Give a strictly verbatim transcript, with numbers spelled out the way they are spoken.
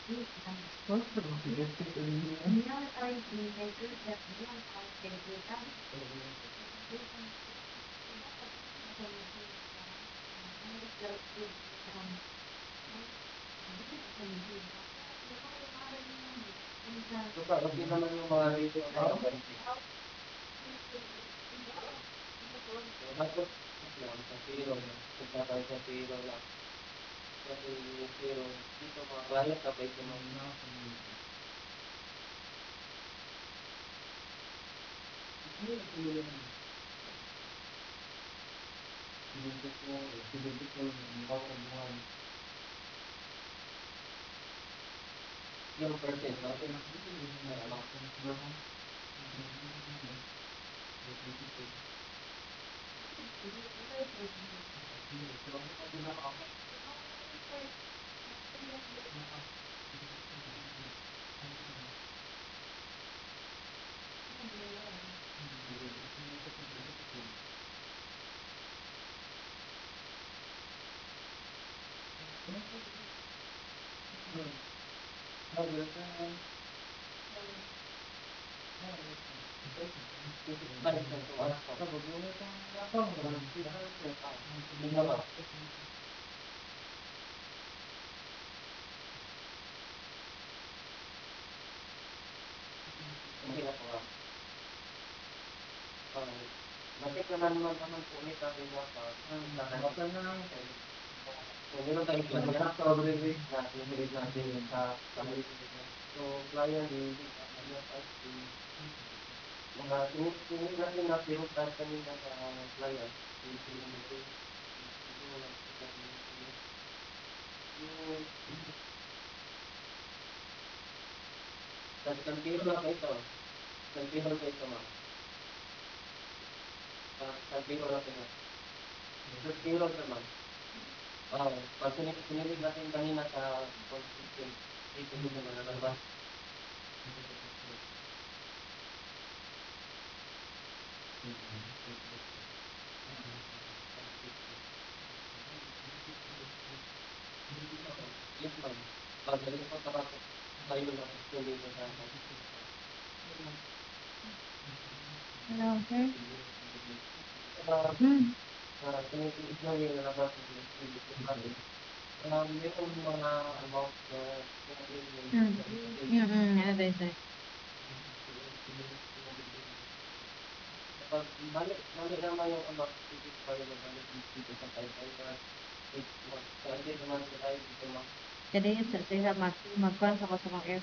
Basta okey naman yung mga rito na tapos yan sa zero, punta tayo sa zero lang. Kasi yung zero, dito mga client sabay sumunod. Yung percent natin, balik na ito oras ko. Hindi ba? Hindi na po. Bakit naman naman naman po ulit natin dapat? Bakit na lang ito? So, meron tayong plan na coverage natin, ulit natin yung sa family. So, client, mga tinit natin na pinuntahan kanina sa client. Yung San Pedro na ba ito? San Pedro ba ito, ma'am? San Pedro na ito. San Pedro ito, ma'am. Oo. Pag sinilig natin kanina sa consistent, ito dito na nalabas. Yes, ma'am. Pag galing po sa kapit, tayo na tuloy na sa akin. Hello, sir. Uh, Hmm. uh, Tinitigil lang yung nalabas ng tinitigil natin. Um, mayroong mga amount na Hmm. Mm, mm, ano tayo, sir? Kapag balik, balik naman yung amount, ticket pa rin balik dito sa five hundred. Kasi naman sa tayo dito, ma'am. Kada yun, sir, sir, mag, mag-cons ako sa mga